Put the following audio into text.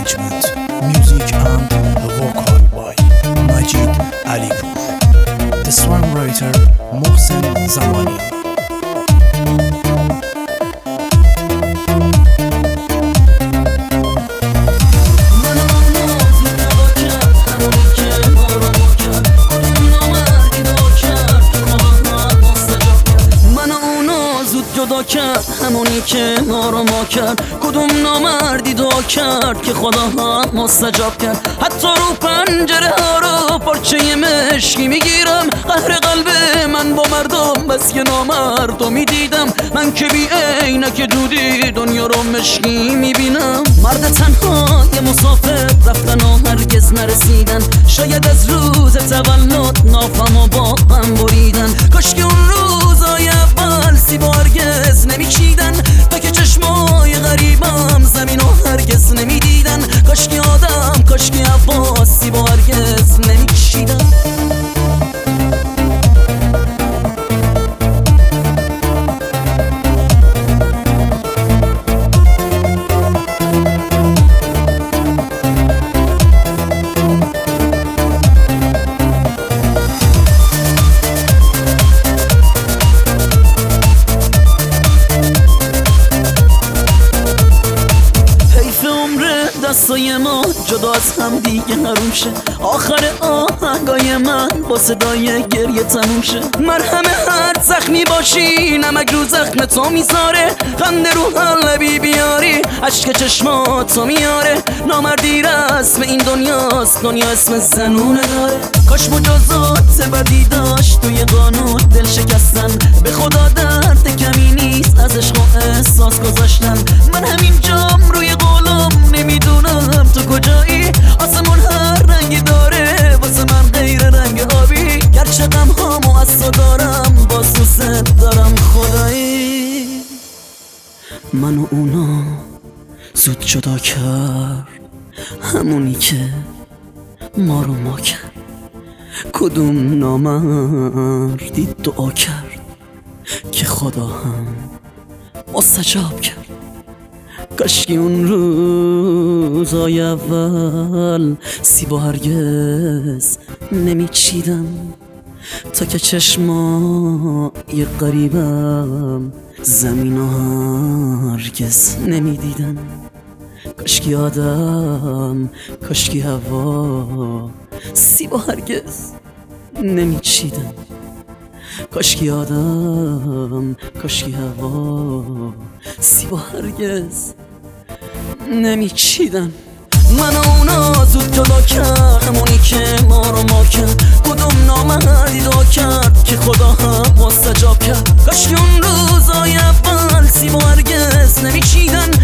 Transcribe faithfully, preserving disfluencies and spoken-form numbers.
arrangement, music and vocal by Majid Alipur. The songwriter Mohsen Zamani. جدا کرد همونی که ما رو ما کرد، کدوم نامردی دعا کرد که خدا هم مستجاب کرد. حتی رو پنجره ها رو پارچه مشکی میگیرم، قهر قلب من با مردم بس که نامردمی دیدم. من که بی عینک دودی دنیا رو مشکی میبینم. مرد تنها یه مسافر رفتن و هرگز نرسیدن، شاید از روز تولد نافم و با هم بریدن. کاش که اون روزای اول سیب و هرگز نمیچیدن، تا که چشمای غریبم زمین و هرگز نمیدیدن. کاش که آدم کاش که هوا سیب و هرگز نمیچیدن. دستای ما جدا از هم دیگه حروم شه، آخر آهنگای من با صدای گریه تموم شه. مرهم هر زخمی باشی نمک رو زخم تو میذاره، خنده رو لبی بیاری عشق چشماتو میاره. نامردی رسم این دنیاست، دنیا اسم زنونه داره. کاش مجازات بدی داشت توی قانون دل شکستن، به خدا درد کمی نیست از عشق و احساس گذاشتن. من همین جام روی قولم نمیدونم تو کجایی، آسمون هر رنگی داره واسه من غیر رنگ آبی. گرچه غم هامو از تو دارم باز دوست دارم خدایی. من و اونا زود جدا کرد همونی که ما رو ما کرد، کدوم نامردی دعا کرد که خدا هم مستجاب کرد. کاشکی اون روزای اول سیب و هرگز نمیچیدم، تا که چشمای غریبم زمین و هرگز نمیدیدن. کاشکی آدم کاشکی هوا سیب و هرگز نمیچیدن. کاشکی آدم کاشکی هوا سیب و هرگز نمیچیدن. من و اونا زود جدا کرد همونی که ما رو ما کرد، کدوم نامردی دعا کرد که خدا هم مستجاب کرد. کاشکی اون روزای اول سیب و هرگز نمیچیدن،